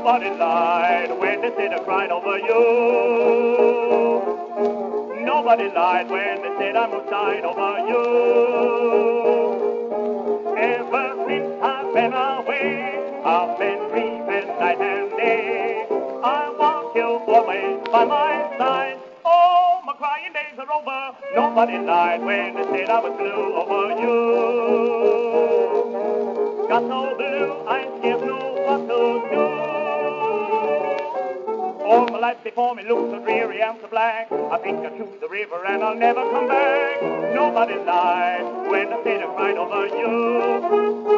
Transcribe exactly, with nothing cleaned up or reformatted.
Nobody lied when they said I cried over you. Nobody lied when they said I must die over you. Ever since I've been away, I've been grieving night and day. I want you always by my side. Oh, my crying days are over. Nobody lied when they said I was blue over you. Got so blue, I scarce know what to do. All my life before me looks so dreary and so black. I think I'll choose the river and I'll never come back. Nobody lied when I said I cried over you.